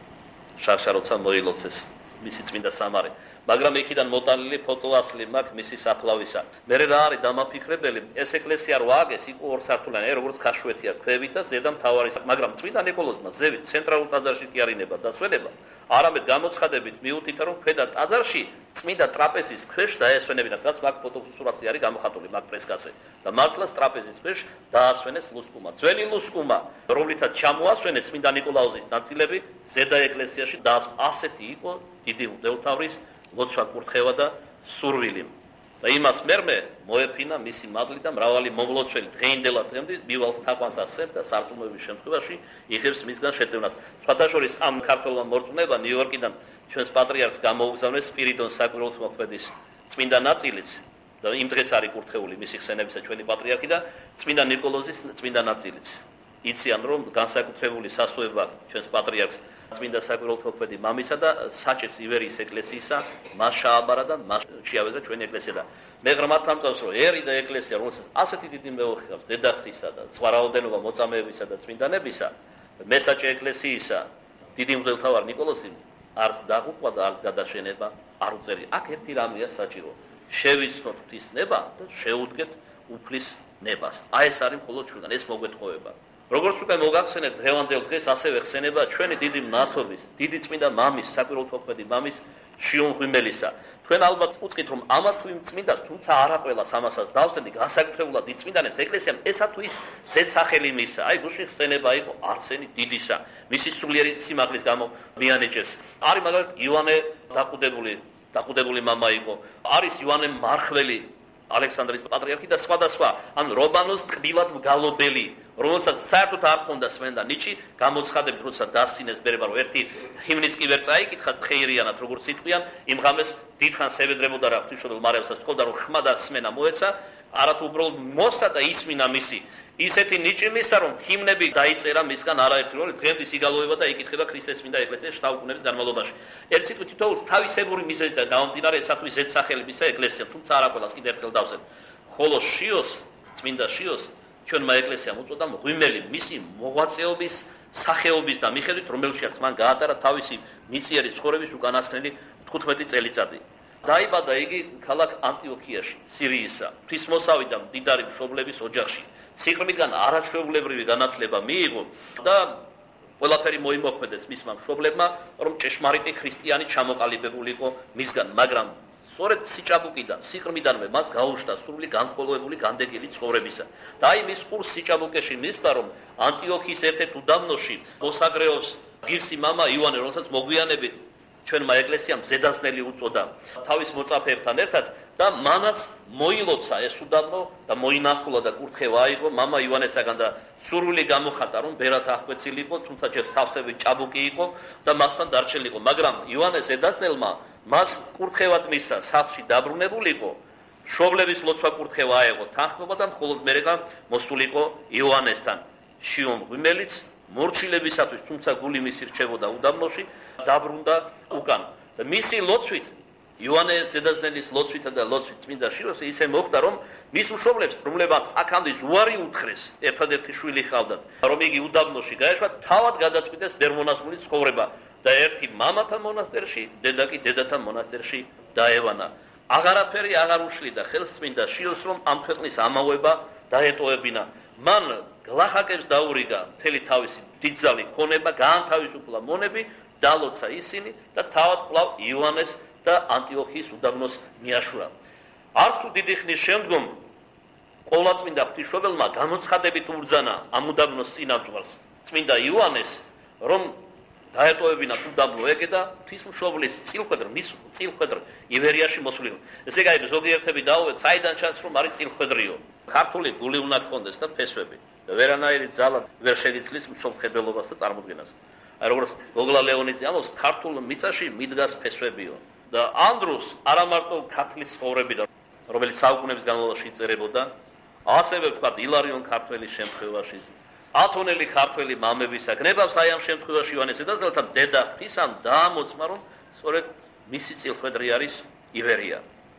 შარშაროცა მოილოცეს მისი წმინდა სამარი მაგრამ იქიდან მოტანილი ფოტო ასლი მაქვს მისი საფლავისა მე რა არის დამაფიქრებელი ეს ეკლესია რო ააგეს იყო ორ სართულიანი როგორც ქაშვეთია ქვევით და ზედა მთავარი მაგრამ წმინდა ნიკოლოზმა ზევით ცენტრალურ ტაძარში კი არინება დასვენება არამედ გამოცხადებით მიუთითა რომ ქვედა ტაძარში წმინდა ტრაპეზის ქვეშ დაესვენებინათ რაც მაგ ფოტოსურათი არის გამოხატული მაგ ფრესკაზე და მართლაც ტრაპეზის ქვეშ დაასვენეს ლუსკუმა ძველი ლუსკუმა რომლითაც ჩამოასვენეს წმინდა ნიკოლაოზის ნაწილები ზედა ეკლესიაში და ასეთი იყო დიდი მღვდელმთავრის ლოცვა კურთხევა და სურვილი და იმას მერმე მოეფინა მისი მადლი და მრავალი მომლოცველი დღეინდელა დღემდე მივალს თაყვანს ასწევს და სარწმუნოების შემთხვევაში იღებს მისგან შეწევნას სხვათა შორის ამ ქართველმა მორწმუნეება ნიუ-იორკიდან ჩვენს პატრიარქს გამოუგზავნეს სპირიდონ საკვირველთმოქმედის წმინდა ნაწილიც და იმ დღეს არის კურთხეული მისი ხსენებისა ჩვენი პატრიარქი და წმინდა ნიკოლოზის წმინდა ნაწილიც იციან რომ განსაკუთრებული სასუება ჩვენს პატრიარქს წმინდა საკვირველთმოქმედი მამისა და საჭის ივერიის ეკლესიისა მას შეაბარა და მას შეავეზა ჩვენი ეკლესია და მე ღრმად ამწავს რომ ერი და ეკლესია რომელსაც ასეთი დიდი მეოხე ჰყავს დედახტისა და სხვა რაოდენობა მოწამეებისა და წმინდანებისა მესაჭე ეკლესიისა დიდი მღვდელმთავარ ნიკოლოზი არც დაღუპვა და არც გადაშენება არ უწერი აქ ერთი რამეა საჭირო შევიცნოთ ღვთის ნება და შეუდგეთ უფლის ნებას აი ეს არის მხოლოდ ჩვენგან ეს მოგვეთხოვება როგორც უკვე მოგახსენეთ დღევანდელ დღეს ასევე ხსენება ჩვენი დიდი მნათობის დიდი წმინდა მამის საკვირველთმოქმედი მამის შიონ ღიმელისა თქვენ ალბათ უწყით რომ ამა თუ იმ წმინდას თუმცა არა ყველას ამასაც დავსენდი განსაკუთრებულად დიდ წმინდანებს ეკლესიამ ესა თუ ის ზედსახელი მისა აი გუშინ ხსენება იყო არსენი დიდისა მისი სულიერი სიმაღლის გამო მიანიჭეს არის მაგალითად ივანე დაყუდებული დაყუდებული მამა იყო არის ივანე მარხველი ალექსანდრის პატრიარქი და სხვა და სხვა ან რომანოს ტკბილად მგალობელი რომელსაც საერთოდ არ ქონდა სმენდა ნიჭი გამოცხადებით როცა დასინეს ბერება რომ ერთი ჰიმნის კი ვერ წაიკითხა ხეირიანად როგორც იტყვიან იმ ღამეს დიდხანს ევედრებოდა რა ღვთისმშობელ მარიამსაც თქონდა რომ ხმა და სმენა მოეცა არათუ უბრალოდ მოსა და ისმინა მისი ისეთი ნიჭი მისცა რომ ჰიმნები დაიწერა მისგან არაერთი რომ დღემდე სიგალოვება და იკითხება ქრისტეს წმინდა ეკლესიაში შთაუკუნების განმავლობაში ერთ სიტყვით თითოეულს თავისებური მიზეზი და დაამტკიცე ესათვის ზედსახელი მისა ეკლესიამ თუმცა არა ყველას კიდევ ერთხელ დავსენ ხოლო შიოს წმინდა შიოს ჩვენმა ეკლესიამ უწოდა მღვიმელი მისი მოღვაწეობის სახეობის და მიხედვით რომელშიც მან გაატარა თავისი მიწიერი ცხოვრების უკანასკნელი თხუთმეტი წელიწადი დაიბადა იგი ქალაქ ანტიოქიაში სირიისა ღვთისმოსავი და მდიდარი მშობლების ოჯახში სიღრმიდან არაჩვეულებრივი განათლება მიიღო და ყველაფერი მოიმოქმედეს მისმა მშობლებმა რომ ჭეშმარიტი ქრისტიანი ჩამოყალიბებულიყო მისგან მაგრამ სწორედ სიჭაბუკიდან სიღრმიდანვე მას გაუშვდა სრული განხოლოებული განდეგილი ცხოვრებისა და აი მის ყურს სიჭაბუკეში მისვლა რომ ანტიოქიის ერთ-ერთ უდაბნოში მოსაგრეოს ღირსი მამა ივანე რომელსაც მოგვიანებით ჩვენმა ეკლესიამ ზედაზნელი უწოდა თავის მოწაფეებთან ერთად და მანაც მოილოცა ეს უდაბნო და მოინახულა და კურთხევა აიღო მამა ივანესაგან და სურვილი გამოხატა რომ ბერად აღკვეცილიყო თუმცა ჯერ სავსები ჭაბუკი იყო და მასთან დარჩენილიყო მაგრამ ივანეს ზედაზნელმა მას კურთხევად მისცა სახლში დაბრუნებულიყო მშობლების ლოცვა კურთხევა აიღო თანხმობა და მხოლოდ მერეღა მოსულიყო ივანესთან შიონ ღიმელიც მორჩილებისათვის თუმცა გული მისი რჩებოდა უდაბნოში დაბრუნდა უკან და მისი ლოცვით ივანე ზედაზნელის ლოცვითა და ლოცვით წმინდა შიოს ისე მოხდა რომ მის მშობლებს რომლებაც აქამდე ზუარი უთხრეს ერთადერთი შვილი ჰყავდათ რომ იგი უდაბნოში გაეშვა თავად გადაწყვიტეს ბერმონასმული ცხოვრება და ერთი მამათა მონასტერში დედა კი დედათა მონასტერში დაევანა აღარაფერი აღარ უშლიდა ხელს წმინდა შიოს რომ ამ ქვეყნის ამავება დაეტოვებინა მან გლახაკებს დაურიგა მთელი თავისი დიდძალი ქონება გაანთავისუფლა მონები დალოცა ისინი და თავად კვლავ ივანეს და ანტიოქიის უდაბნოს მიაშურა არც თუ დიდი ხნის შემდგომ ყოვლადწმინდა ღვთისმშობელმა გამოცხადებით უბრძანა ამ უდაბნოს წინამძღვარს წმინდა ივანეს რომ დაეტოვებინა უდაბნო ეგე და ღვთისმშობლის წილხვედრ მის წილხვედრ ივერიაში მოსულიყო ესე იგი ზოგიერთები დაუვეთ საიდან ჩანს რომ არის წილხვედრიო ქართული გული უნდა ჰქონდეს და ფესვები და ვერანაირი ძალა ვერ შეგიძლის მშობლხედველობას და წარმოდგენას აი როგორც გოგლა ლეონიძე ამბობს ქართულ მიწაში მიდგას ფესვებიო და ანდრუს არა მარტო ქართლის ცხოვრებიდან რომელიც საუკუნეების განმავლობაში იწერებოდა ასევე ვთქვათ ილარიონ ქართველის შემთხვევაში ათონელი ქართველი მამებისა გნებავს აი ამ შემთხვევაში ივანეს ზედაზნელთან დედა ღვთისამ დაამოწმა რომ სწორედ მისი წილხვედრი არის ივერია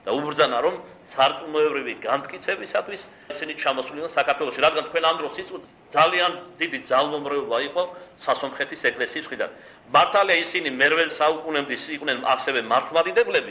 და უბრძანა რომ სარწმუნოებრივი განმტკიცებისათვის ისინი ჩამოსულიყო საქართველოში, რადგან თქვენ ამ დროს იწვით ძალიან დიდი ძალმომრეობა იყო სასომხეთის ეკლესიის მხრიდან. მართალია ისინი მერვე საუკუნემდე იყვნენ ასევე მართლმადიდებლები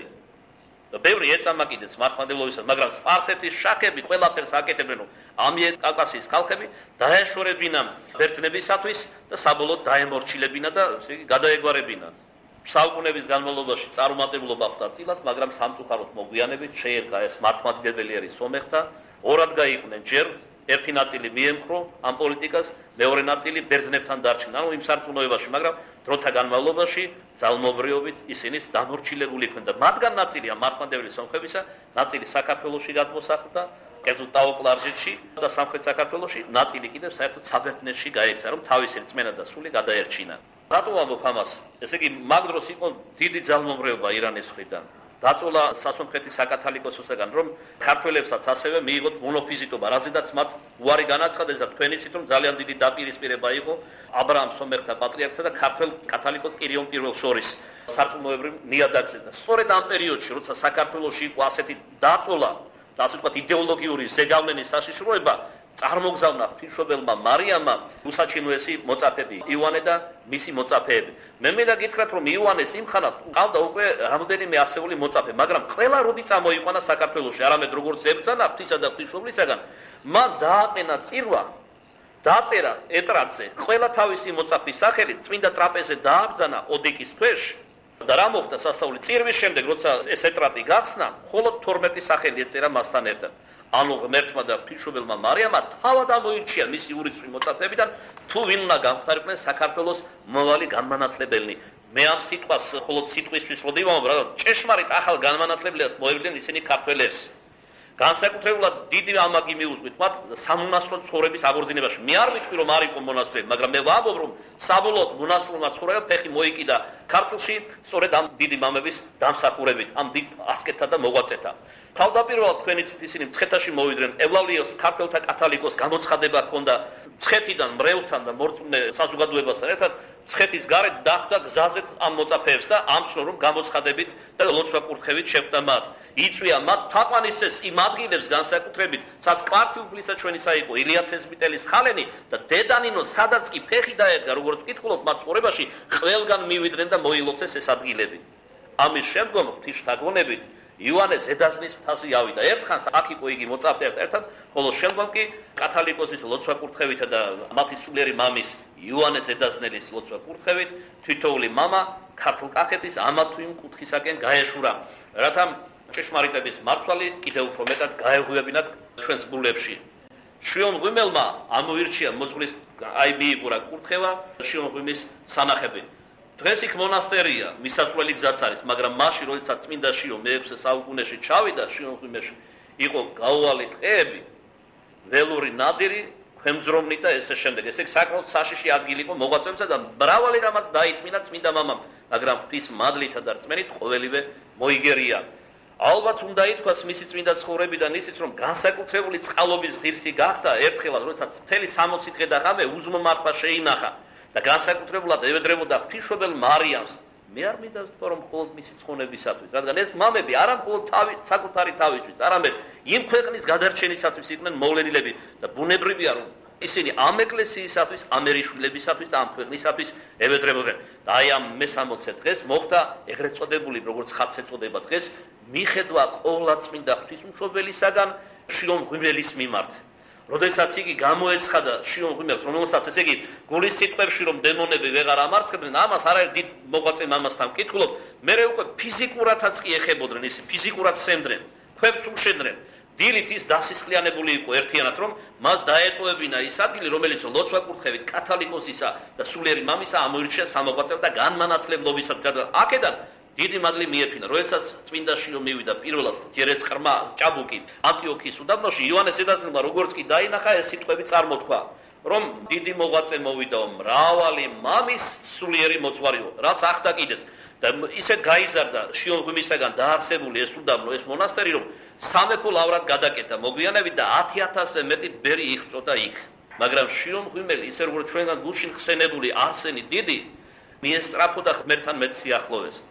და ბევრი ეწამა კიდეც მართლმადიდებლობისას, მაგრამ სპარსეთის შაქები ყველაფერს აკეთებდნენ, რომ ამიერკავკასიის ხალხები დაეშორებინა ბერძნებისათვის და საბოლოოდ დაემორჩილებინა და გადაეგვარებინა. საუკუნეების განმავლობაში წარუმატებლობა ხვდა წილად, მაგრამ სამწუხაროდ მოგვიანებით შეერგა ეს მართლმადიდებელი სომეხთა, ორად გაიყვნენ ჯერ ერთი ნაწილი მიემხრო ამ პოლიტიკას, მეორე ნაწილი ბერძნებთან დარჩნენ, ანუ იმ სარწმუნოებაში, მაგრამ დროთა განმავლობაში ძალმობრიობით ისინი დამორჩილებული იყვნენ და მათგან ნაწილია მართლმადიდებელი სომხებისა, ნაწილი საქართველოში გადმოსახლდა, კერძოდ ტაო-კლარჯეთში და სამხრეთ საქართველოში, ნაწილი კიდევ საერთოდ საბერძნეთში გაიქცა, რომ თავისი რწმენა და სული გადაერჩინა. რატო ვამბობ ამას? ესე იგი, მაგ დროს იყო დიდი ძალმომრეობა ირანის მხრიდან. დაწოლა სასომხეთის საკათალიკოსოსაგან, რომ ქართველებსაც ასევე მიიღოთ მონოფიზიტობა, რაზედაც მათ უარი განაცხადეს და თქვენ იცით, რომ ძალიან დიდი დაპირისპირება იყო აბრაამ სომეხთა პატრიარქსა და ქართველ კათალიკოს კირიონ პირველს შორის სარწმუნოებრივ ნიადაგზე. და სწორედ ამ პერიოდში, როცა საქართველოში იყო ასეთი დაწოლა და ასე ვთქვათ იდეოლოგიური ზეგავლენის საშიშროება, წარმოგზავნა ღვთისმშობელმა მარიამმა უსაჩინოესი მოწაფეები იოანე და მისი მოწაფეები. მე მინდა გითხრათ, რომ იოანეს იმხანად ყავდა უკვე რამდენიმე ასეული მოწაფე, მაგრამ ყველა როდი წამოიყვანა საქართველოში, არამედ როგორც ებრძანა ღვთისა და ღვთისმშობლისაგან, მან დააყენა წირვა, დაწერა ეტრატზე ყველა თავისი მოწაფის სახელი, წმინდა ტრაპეზზე დააბრძანა ოდიკის თვეში. და რა მოხდა სასწაული წირვის შემდეგ, როცა ეს ეტრატი გახსნა, მხოლოდ თორმეტი სახელი ეწერა მასთან ერთად. ანუ ღმერთმა და ღვთისმშობელმა მარიამმა თავად ამოირჩია მისი ურიცხვი მოწაფეებიდან, თუ ვინ უნდა გამხდარიყვნენ საქართველოს მომავალი განმანათლებელი. მე ამ სიტყვას მხოლოდ სიტყვისთვის რო დავამბობ, რა ჭეშმარიტ ახალ განმანათლებლად მოევლიდნენ ისინი ქართველებს. განსაკუთრებულად დიდი ამაგი მიუძღვით მათ სამონასტრო ცხოვრების აღორძინებაში. მე არ ვიტყვი რომ არ იყო მონასტრები, მაგრამ მე ვამბობ რომ საბოლოოდ მონასტრულმა ცხოვრება ფეხი მოიკიდა ქართლში, სწორედ ამ დიდი მამების დამსახურებით, ამ დიდ ასკეტთა და მოღვაწეთა. თავდაპირველად თქვენ იცით ისინი მცხეთაში მოვიდნენ, ევლალიოს ქართველთა კათალიკოს გამოცხადება ჰქონდა მცხეთიდან მრევლთან და მორწმუნე საზოგადოებასთან ერთად, მცხეთის გარეთ დახვდა გზაზე ამ მოწაფეებს და ამცნო რომ გამოცხადებით და ლოცვა კურთხევით შეხვდა მათ. იწვია მათ თაყვანისცეს იმ ადგილებს განსაკუთრებით, სადაც კვართი უფლისა ჩვენისა იყო ილია თესბიტელის ხალენი და დედანინო, სადაც კი ფეხი დაედგა, როგორც ვკითხულობ მათ ცხოვრებაში, ყველგან მივიდნენ და მოილოცეს ეს ადგილები. ამის შემდგომ ღვთისმშობლებით იოანე ზედაზნის მთაზე ავიდა. ერთხანს აქ იყო იგი მოწაფეებთან ერთად, ხოლო შემდგომ კი კათალიკოსის ლოცვა კურთხევითა და მათი სულიერი მამის იოანე ზედაზნელის ლოცვა კურთხევით თითოეული მამა ქართულ კახეთის ამა თუ იმ კუთხისაკენ გაეშურა, რათა ჭეშმარიტების მართვალი კიდევ უფრო მეტად გაეღვივებინათ ჩვენს ბულებში. შიომ ღვიმელმა ამოირჩია მოძღვრის აი მიიღურა კურთხევა, შიომ ღვიმის სანახები. დღეს იქ მონასტერია, მისასვლელი გზაც არის, მაგრამ მაშინ როდესაც წმინდა შიო მეექვსე საუკუნეში ჩავიდა შიომ ღვიმეში, იყო გაუვალი ტყეები, ველური ნადირი, ქვემძრომნი და ესე შემდეგ. ესე საკმაოდ საშიში ადგილი იყო მოღვაწეებსა და მრავალი რამაც დაიწმინდა წმინდა მამამ, მაგრამ ღვთის მადლითა და რწმენით ყოველივე მოიგერია. ალბათ უნდა ითქვას მისი წმინდა ცხოვრებიდან ისიც, რომ განსაკუთრებული წყალობის ღირსი გახდა ერთხელაც, როდესაც მთელი სამოცი დღე და ღამე უზმომართვა შეინახა და განსაკუთრებულად ევედრებოდა ღვთისმშობელ მარიამს. მე არ მინდა ვთქვა, რომ მხოლოდ მისი ცხონებისათვის, რადგან ეს მამები არა მხოლოდ თავი საკუთარი თავისთვის, არამედ იმ ქვეყნის გადარჩენისათვის იყვნენ მოვლენილები და ბუნებრივია, რომ ისინი ამ ეკლესიისათვის, ამ ერიშვილებისათვის და ამ ქვეყნისათვის ევედრებოდნენ. და აი ამ მესამოცე დღეს მოხდა ეგრეთ წოდებული, როგორც ხატს ეწოდება დღეს, მიხედვა ყოვლადწმინდა ღვთისმშობელისაგან შიომ ღვიმელის მიმართ. როდესაც იგი გამოეცხადა შიომ ღვიმელს, რომელსაც ესე იგი გულის სიტყვებში რომ დემონები ვეღარ ამარცხებდნენ, ამას არაერთ დიდ მოღვაწე მამასთან ვკითხულობ, მერე უკვე ფიზიკურათაც კი ეხებოდნენ, ისე ფიზიკურად სემდნენ, ქვებს უშენდნენ. დილით ის დასისხლიანებული იყო ერთიანად, რომ მას დაეტოვებინა ის ადგილი, რომელიც ლოცვა კურთხევით კათალიკოსისა და სულიერი მამისა ამოირჩია სამოღვაწეოდ და განმანათლებლობისად. აქედან დიდი მადლი მიეფინა, როდესაც წმინდა შიო მივიდა პირველად ჯერეც ყრმა ჭაბუკი ანტიოქიის უდაბნოში, იოანე ზედაზნელმა როგორც კი დაინახა, ეს სიტყვები წარმოთქვა, რომ დიდი მოღვაწე მოვიდაო, მრავალი მამის სულიერი მოძღვარიო, რაც ახდა კიდეც. და ისეთ გაიზარდა შიომ ღვიმისაგან დაარსებული ეს უდაბნო, ეს მონასტერი, რომ სამეფო ლავრად გადაკეთა მოგვიანებით და ათი ათასზე მეტი ბერი იხვწოდა იქ. მაგრამ შიომ ღვიმელი, ისე როგორც ჩვენგან გულში ხსენებული არსენი დიდი, მიესწრაფოდა ღმერთთან მეტ სიახლოვეს.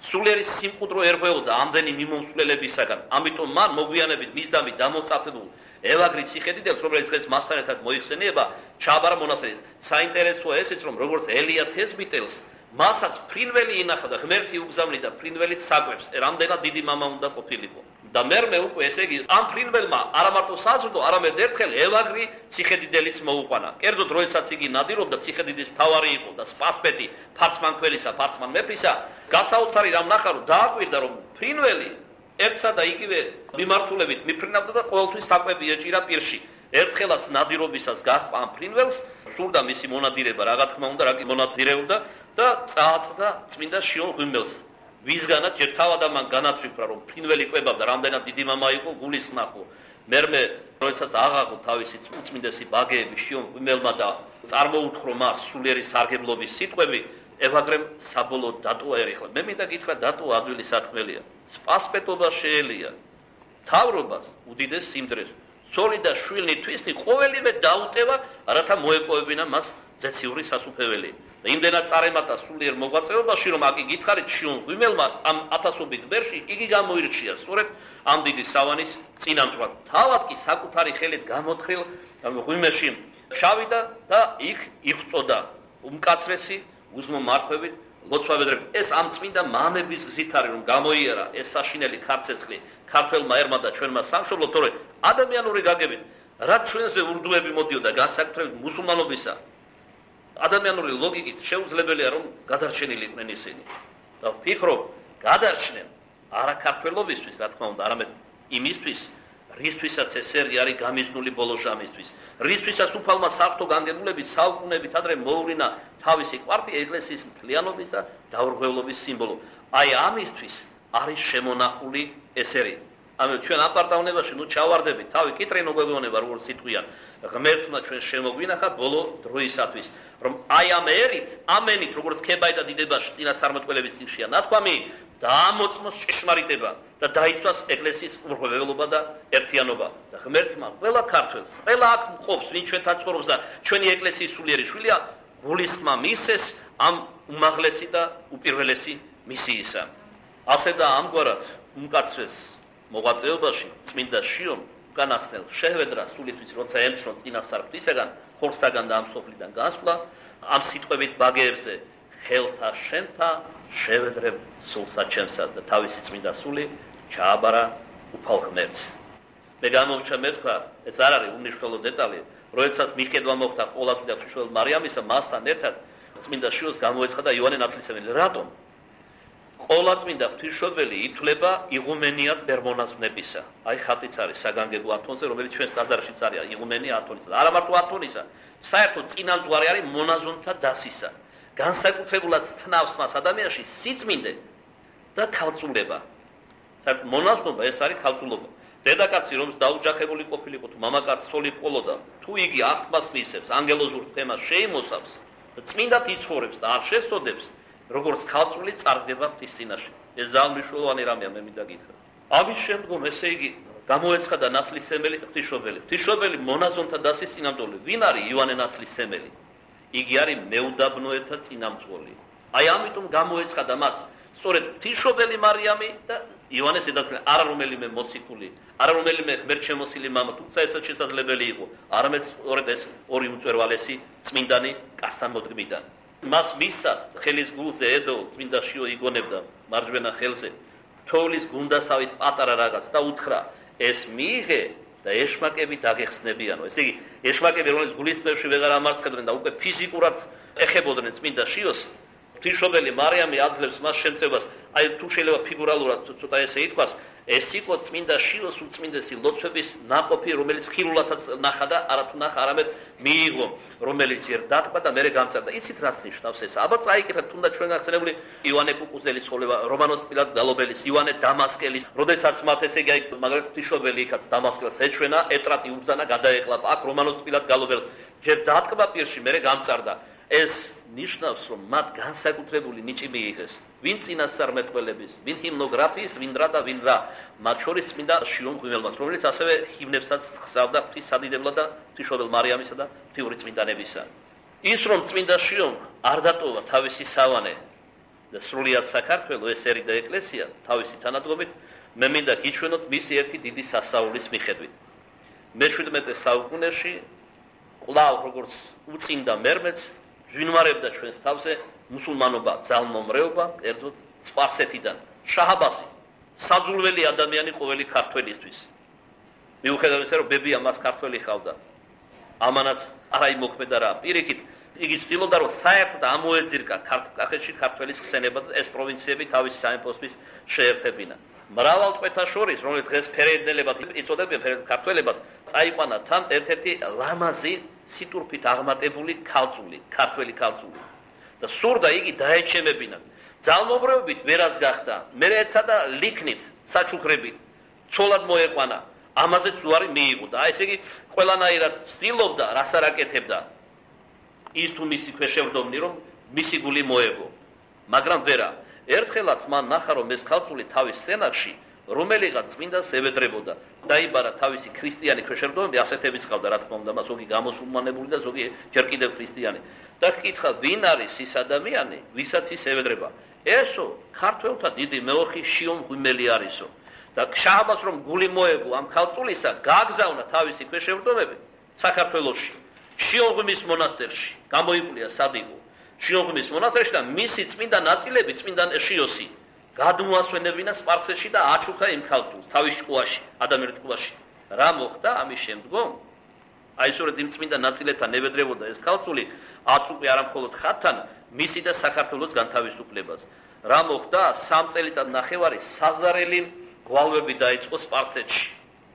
სულიერი სიმყუდრო ერღვეოდა ამდენი მიმომსვლელებისაგან. ამიტომ მან მოგვიანებით მისდამი დამოწაფებულ ევაგრის ციხედიდელს, რომელიც დღეს მასთან ერთად მოიხსენიება, ჩააბარა მონასტერი. საინტერესოა ესეც, რომ როგორც ელია თესბიტელს, მასაც ფრინველი ინახა და ღმერთი უგზავნი და ფრინველით საკვებს. რამდენად დიდი მამა უნდა ყოფილიყო. და მერმე უკვე ესე იგი ამ ფრინველმა არა მარტო საზრდო, არამედ ერთხელ ევაგრი ციხედიდელის მოუყვანა. კერძოდ, როდესაც იგი ნადირობდა, ციხედიდის მთავარი იყო და სპასპეტი ფარსმანქველისა, ფარსმან მეფისა, გასაოცარი რამ ნახა, რომ დააკვირდა, რომ ფრინველი ერთსა და იგივე მიმართულებით მიფრინავდა და ყოველთვის საკვები ეჭირა პირში. ერთხელაც ნადირობისას გაჰყვა ამ ფრინველს, სურდა მისი მონადირება, რა თქმა უნდა, რა კი მონადირეობდა და წააწყდა წმინდა შიონ ღვინველს. ვისგანაც ჯერ თავად ამან განაცვიფრა, რომ ფრინველი კვებავდა, რამდენად დიდი მამა იყო, გულისხმახო. მერმე, როდესაც აღაღო თავისი წმინდესი ბაგეები შიონ ღვინველმა და წარმოუთხრა მას სულიერი სარგებლობის სიტყვები, ევაგრემ საბოლოოდ დატოვა ერიხლა. მე მინდა გითხრა, დატოვა ადვილი სათქმელია. სპასპეტობა შეელია. თავრობას უდიდეს სიმდრეს. სოლი და შვილი თვისნი ყოველივე დაუტევა, რათა მოეპოვებინა მას ზეციური სასუფეველი. და იმდენად წარემატა სულიერ მოღვაწეობაში, რომ აკი გითხარით შიონ ღვინველმა ამ ათასობით ბერში იგი გამოირჩია სწორედ ამ დიდი სავანის წინამძღვრად. თავად კი საკუთარი ხელით გამოთხილ ღვინველში ჩავიდა და იქ იღვწოდა უმკაცრესი უზმო მარხვებით ლოცვაბედრები. ეს ამ წმინდა მამების გზით არის, რომ გამოიარა ეს საშინელი ქარცეცხლი ქართველმა ერმა და ჩვენმა სამშობლო, თორე ადამიანური გაგებით, რაც ჩვენზე ურდუები მოდიოდა განსაკუთრებით მუსულმანობისა, ადამიანური ლოგიკით შეუძლებელია, რომ გადარჩენილი იყვნენ ისინი. და ვფიქრობ, გადარჩნენ არა ქართველობისთვის, რა თქმა უნდა, არამედ იმისთვის, რისთვისაც ეს ერი არის გამიზნული ბოლო ჟამისთვის. რისთვისაც უფალმა საღვთო განგებულებით საუკუნეებით ადრე მოუვლინა თავისი კვართი ეკლესიის მთლიანობის და დაურღვევლობის სიმბოლო. აი ამისთვის არის შემონახული ეს ერი. ამიტომ ჩვენ აპარტავნებაში ნუ ჩავარდებით, თავი კიტრინო გვეგონება, როგორც სიტყვიან. ღმერთმა ჩვენ შემოგვინახა ბოლო დროისათვის, რომ აი ამ ერით, ამენით, როგორც ქებაი და დიდებაში წინასწარმეტყველების წინშია ნათქვამი, დაამოწმოს ჭეშმარიტება და დაიცვას ეკლესიის ურღვევლობა და ერთიანობა. და ღმერთმა ყველა ქართველს, ყველა აქ მყოფს, ვინ ჩვენთან ცხოვრობს და ჩვენი ეკლესიის სულიერი შვილია, გულისხმა მისცეს ამ უმაღლესი და უპირველესი მისიისა. ასე და ამგვარად უმკაცრეს მოღვაწეობაში წმინდა შიონ განასხმელ შეჰვედრა სულისთვის, როცა ემცნო წინასწარ ღვთისაგან, ხორცთაგან და ამ სოფლიდან გასვლა, ამ სიტყვებით ბაგეებზე ხელთა შენთა შევედრებ სულსა ჩემსა და თავისი წმინდა სული ჩააბარა უფალ ღმერთს. მე გამოვჩა მეთქვა, ეს არ არის უნიშნელო დეტალი, როდესაც მიხედვა მოხდა ყოლაწმინდა ღვთისმშობელ მარიამისა, მასთან ერთად წმინდა შიოს გამოეცხადა იოანე ნათლისმცემელი. რატომ? ყოლაწმინდა ღვთისმშობელი ითვლება იღუმენიად ბერმონაზვნებისა. აი ხატიც არის საგანგებო ათონზე, რომელიც ჩვენს ტაძარშიც არის იღუმენი ათონისა. არა მარტო ათონისა, საერთოდ წინამძღვარი არის მონაზონთა დასისა. განსაკუთრებულად თნავს მას ადამიანში სიწმინდე და ქალწულება. საერთოდ მონაზნობა ეს არის ქალწულობა. დედაკაცი რომს დაუჯახებული ყოფილიყო თუ მამაკაცი სოლი ყოლოდა, თუ იგი აღთმას მისცემს, ანგელოზურ თემას შეიმოსავს და წმინდად იცხოვრებს და არ შესწოდებს, როგორც ქალწული წარდება ღვთის წინაშე. ეს ძალიან მნიშვნელოვანი რამეა, მე მინდა გითხრა. ამის შემდგომ ესე იგი გამოეცხადა ნათლისმცემელი ღვთისმშობელი. ღვთისმშობელი მონაზონთა დასის წინამძღოლი. ვინ არის იოანე ნათლისმცემელი? იგი არის მეუდაბნოეთა წინამძღოლი. აი ამიტომ გამოეცხადა მას სწორედ ღვთისმშობელი მარიამი და იოანე ზედაცლე, არა რომელიმე მოციქული, არა რომელიმე ღმერთშემოსილი მამა, თუმცა ესაც შესაძლებელი იყო, არამედ სწორედ ეს ორი უმწვერვალესი წმინდანი კაცთან მოდგმიდან. მას მისცა ხელის გულზე ედო წმინდა შიო იგონებდა მარჯვენა ხელზე თოვლის გუნდასავით პატარა რაღაც და უთხრა, ეს მიიღე და ეშმაკები დაგეხსნებიანო. ესე იგი, ეშმაკები, რომელიც გულისწყლებში ვეღარ ამარცხებდნენ და უკვე ფიზიკურად ეხებოდნენ წმინდა შიოს, ღვთისმშობელი მარიამი აძლევს მას შემწევას. აი თუ შეიძლება ფიგურალურად ცოტა ესე ითქვას, ეს იყო წმინდა შიოს უწმინდესი ლოცვების ნაყოფი, რომელიც ხილულათაც ნახა და არათუ ნახა, არამედ მიიღო, რომელიც ჯერ დატკბა და მერე გამწარდა. იცით რას ნიშნავს ეს? აბა წაიკითხეთ, თუნდაც ჩვენ გახსენებული ივანე კუკუზელის ცხოვრება, რომანოს პირად გალობელის, ივანე დამასკელის, როდესაც მათ ესე იგი მაგალითად ღვთისმშობელი იქაც დამასკელს ეჩვენა, ეტრატი უბრძანა, გადაეყლა აქ რომანოს პირად გალობელს, ჯერ დატკბა პირში, მერე გამწარდა. ეს ნიშნავს, რომ მათ განსაკუთრებული ნიჭი მიიღეს. ვინ წინასწარმეტყველების, ვინ ჰიმნოგრაფიის, ვინ რა და ვინ რა. მათ შორის წმინდა შიონ ღვინველმაც, რომელიც ასევე ჰიმნებსაც ხსავდა ღვთის სადიდებლად და ღვთისმშობელ მარიამისა და ღვთიური წმინდანებისა. ის რომ წმინდა შიონ არ დატოვა თავისი სავანე და სრულიად საქართველო ეს ერი და ეკლესია თავისი თანადგომით მე მინდა გიჩვენოთ მისი ერთი დიდი სასაულის მიხედვით. მეშვიდმეტე საუკუნეში კვლავ როგორც უწინდა მერმეც ვინვარებდა ჩვენს თავზე მუსულმანობა, ძალმომრეობა, კერძოდ სპარსეთიდან. შაჰ-აბასი, საძულველი ადამიანი ყოველი ქართველისთვის. მიუხედავად იმისა, რომ ბებია მას ქართველი ხავდა. ამანაც არა იმოქმედა რა. პირიქით, იგი ცდილობდა, რომ საერთოდ ამოეძირკა კახეთში ქართველის ხსენება და ეს პროვინციები თავის სამეფოსთვის შეერთებინა. მრავალ ტყვეთა შორის, რომელიც დღეს ფერედნელებად იწოდებიან ქართველებად, წაიყვანა თან ერთ-ერთი ლამაზი სიტურფით აღმატებული ქალწული, ქართველი ქალწული. და სურდა იგი დაეჩემებინა. ძალმომრეობით ვერას გახდა, მე ეცადა ლიქნით, საჩუქრებით, ცოლად მოეყვანა. ამაზეც უარი მიიღო და ესე იგი ყველანაირად ცდილობდა, რას არ აკეთებდა. ის თუ მისი ქვეშევრდომნი, რომ მისი გული მოეგო. მაგრამ ვერა, ერთხელაც მან ნახა, რომ ეს ქალწული თავის სენაკში რომელიღაც წმინდას ევედრებოდა. დაიბარა თავისი ქრისტიანი ქვეშევრდომები, ასეთებიც ყავდა, რა თქმა უნდა, ზოგი გამოსულმანებული და ზოგი ჯერ კიდევ ქრისტიანი. და კითხა, ვინ არის ის ადამიანი, ვისაც ის ევედრება? ესო ქართველთა დიდი მეოხი შიომ ღუმელი არისო. და შაჰ-აბას რომ გული მოეგო ამ ქალწულისა, გააგზავნა თავისი ქვეშევრდომები საქართველოში, შიომღვიმის მონასტერში, გამოიკვლია სად იყო. შიომღვიმის მონასტერში და მისი წმინდა ნაწილები, წმინდა შიოსი გადმოასვენებინა სპარსეთში და აჩუქა იმ ქალწულს თავის ჭკუაში, ადამიანის ჭკუაში. რა მოხდა ამის შემდგომ? აი სწორედ იმ წმინდა ნაწილებთან ევედრებოდა ეს ქალწული, აწუყი არა მხოლოდ ხატთან, მისი და საქართველოს განთავისუფლებას. რა მოხდა? სამ წელიწად ნახევარი საზარელი გვალვები დაიწყო სპარსეთში.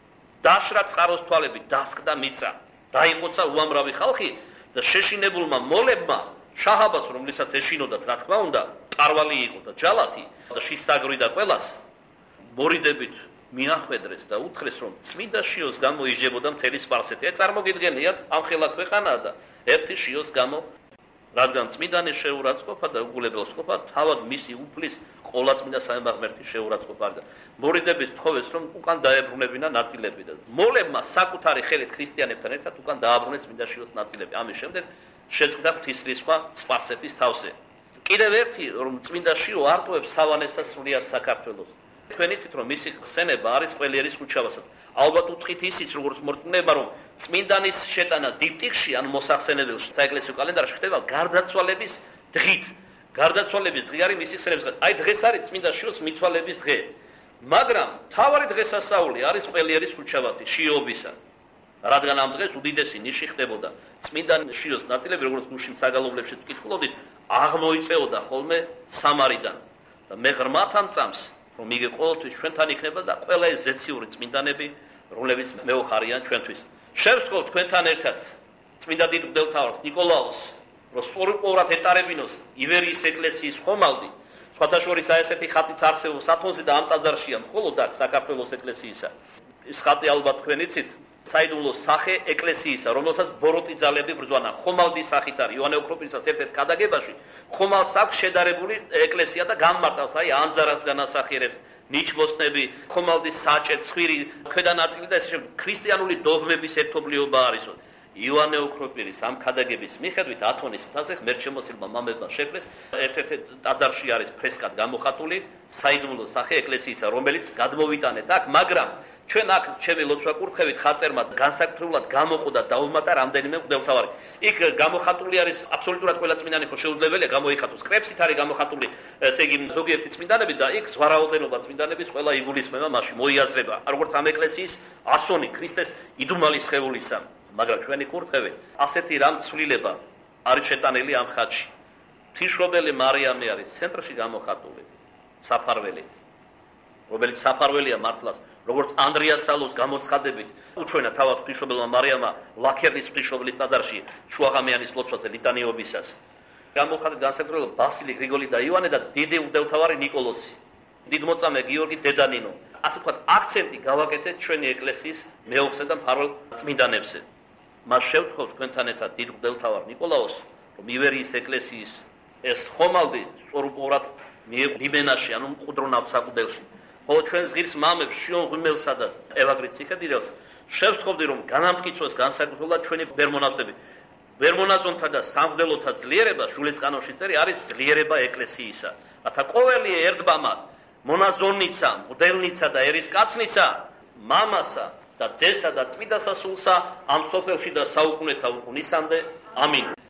დაშრა წყაროს თვალები, დასკდა მიწა, დაიხოცა უამრავი ხალხი და შეშინებულმა მოლებმა შაჰ-აბას, რომლითაც ეშინოდათ, რა თქმა უნდა, ტარვალი იყო და ჯალათი და შისაგრიდა ყველას მორიდებით მიახვედრეს და უთხრეს, რომ წმინდა შიოს გამო იჯებოდა მთელი სპარსეთი. ე წარმოგიდგენიათ, ამხელა ქვეყანაა და ერთი შიოს გამო, რადგან წმინდანი შეურაცხყოფა და უგულებელს ყოფა, თავად მისი უფლის ყოლაწმინდა სამება-ღმერთი შეურაცხყოფა. მორიდების თხოვეს, რომ უკან დაებრუნებინა ნაწილები და მოლებმა საკუთარი ხელით ქრისტიანებთან ერთად უკან დააბრუნეს წმინდა შიოს ნაწილები. ამის შემდეგ შეწყდა ღვთისრისხვა სპარსეთის თავზე. კიდევ ერთი, რომ წმინდა შიო არტუებს სავანესა სრულიად საქართველოს. თქვენ იცით, რომ მისი ხსენება არის ყველიერის ქუჩავასად. ალბათ უწყით ისიც, როგორც მორწმუნეება, რომ წმინდანის შეტანა დიპტიქში ან მოსახსენებელ საეკლესიო კალენდარში ხდება გარდაცვალების დღით. გარდაცვალების დღე არის მისი ხსენების დღე. აი დღეს არის წმინდა შიოს მიცვალების დღე. მაგრამ თავარი დღესასწაული არის ყველიერის ქუჩავათი შიოობისა. რადგან ამ დღეს უდიდესი ნიში ხდებოდა. წმინდა შიოს ნაწილები, როგორც გუშინ საგალობლებში ვკითხულობდით, აღმოიწეოდა ხოლმე სამარიდან. და მე ღრმათ ამ წამს, რომ იგი ყოველთვის ჩვენთან იქნება და ყველა ეს ზეციური წმინდანები, რომლებიც მეუხარიან ჩვენთვის. შევსწავლ თქვენთან ერთად წმინდა დიდ მღვდელმთავარს ნიკოლაოს, რომ სწორყურად ეტარებინოს ივერიის ეკლესიის ხომალდი. სხვათა შორის აი ესეთი ხატიც არსებობს ათონზე და ამ ტაძარშია მხოლოდ აქ საქართველოს ეკლესიისა. ეს ხატი ალბათ თქვენ იცით, საიდუმლო სახე ეკლესიისა, რომელსაც ბოროტი ძალები ბრძვანა, ხომალდის სახით არის. იოანე ოქროპირის ერთ-ერთ ქადაგებაში ხომალს აქვს შედარებული ეკლესია და განმარტავს, აი ანძარას განასახიერებს, ნიჩბოსნები, ხომალდის საჭე, ცხვირი, ქვედანაწილი და ესე შემდეგ. ქრისტიანული დოგმების ერთობლიობა არისო. იოანე ოქროპირის ამ ქადაგების მიხედვით ათონის მთაზე ღმერთშემოსილმა მამებმა შექმნეს ერთ-ერთ ტაძარში არის ფრესკად გამოხატული საიდუმლო სახე ეკლესიისა, რომელიც გადმოვიტანეთ აქ, მაგრამ ჩვენ აქ ჩემი ლოცვა კურთხევით ხაწერმა განსაკუთრებულად გამოყოდა დაუმატა რამდენიმე მღვდელმთავარი. იქ გამოხატული არის აბსოლუტურად ყველა წმინდანი ხო შეუძლებელია გამოიხატოს. კრებსით არის გამოხატული ესე იგი ზოგიერთი წმინდანები და იქ ზვარაოდენობა წმინდანების ყველა იგულისხმება მასში მოიაზრება. როგორც ამ ეკლესიის ასონი ქრისტეს იდუმალი სხეულისა. მაგრამ ჩვენი კურთხევით ასეთი რამ ცვლილება არის შეტანილი ამ ხატში. ღვთისმშობელი მარიამი არის ცენტრში გამოხატული საფარველით, რომელიც საფარველია მართლაც, როგორც ანდრიას სალოს გამოცხადებით უჩვენა თავად ღვთისმშობელმა მარიამმა ლაქერნის ღვთისმშობლის ტაძარში შუაღამიანის ლოცვაზე ლიტანიობისას. გამოხატეთ განსაკუთრებულად ბასილი, გრიგოლი და იოანე და დიდი მღვდელმთავარი ნიკოლოზი, დიდმოწამე გიორგი დედანინო. ასე ვთქვათ, აქცენტი გავაკეთეთ ჩვენი ეკლესიის მეოხზე და მფარველ წმინდანებზე. მას შევთხოვთ თქვენთან ერთად დიდ მღვდელმთავარ ნიკოლაოს, რომ ივერიის ეკლესიის ეს ხომალდი სწორუპოვრად მიეღო ლიბენაში, ანუ მყუდრო ნავსაყუდელში. ხოლო ჩვენს ღირს მამებს შიონ ღუმელსა და ევაგრით ციხედიელს შევთხოვდი, რომ განამტკიცოს განსაკუთრებულად ჩვენი ბერმონაზონები. ბერმონაზონთა და სამღვდელოთა ძლიერება, ჟულეს კანონში წერი არის ძლიერება ეკლესიისა. რათა ყოველი ერთბამა მონაზონიცა, მღვდელნიცა და ერისკაცნიცა, მამასა და ძესა და წმინდა სასულსა ამ სოფელში და საუკუნეთა უკუნისამდე. ამინ.